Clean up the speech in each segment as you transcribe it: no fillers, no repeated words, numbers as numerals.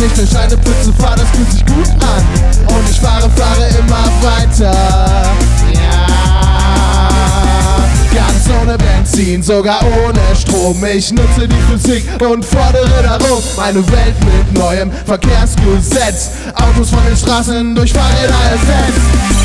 ich durch eine Pfütze fahr, das fühlt sich gut an. Und ich fahre immer weiter. Ja, ganz ohne Benzin, sogar ohne Strom. Ich nutze die Physik und fordere darum meine Welt mit neuem Verkehrsgesetz. Autos von den Straßen durch Fahrräder ersetzt.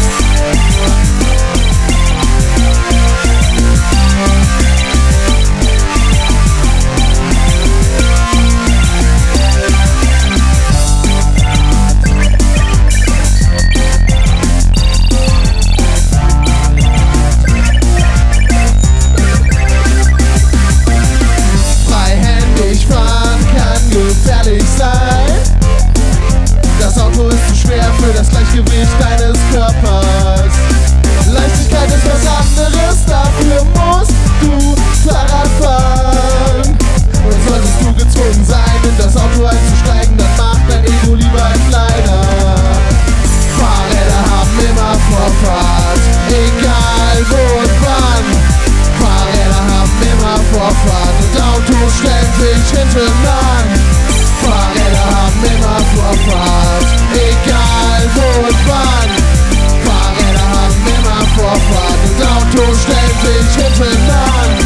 Gefährlich sein. Das Auto ist zu schwer für das Gleichgewicht deines Körpers. Leichtigkeit ist was anderes, dafür musst du Fahrrad fahren. Und solltest du gezwungen sein, in das Auto einzusteigen, dann mach dein Ego lieber kleiner. Fahrräder haben immer Vorfahrt, egal wo und wann. Fahrräder haben immer Vorfahrt und Autos stellen sich hinten an. Fahrräder haben immer Vorfahrt, egal wo und wann. Fahrräder haben immer Vorfahrt und Autos stellen sich hinten an.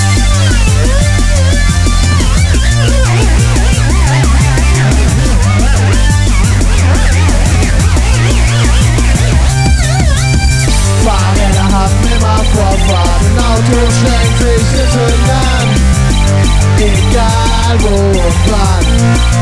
Fahrräder haben immer Vorfahrt und Autos stellen sich hinten an. Egal wo und wann.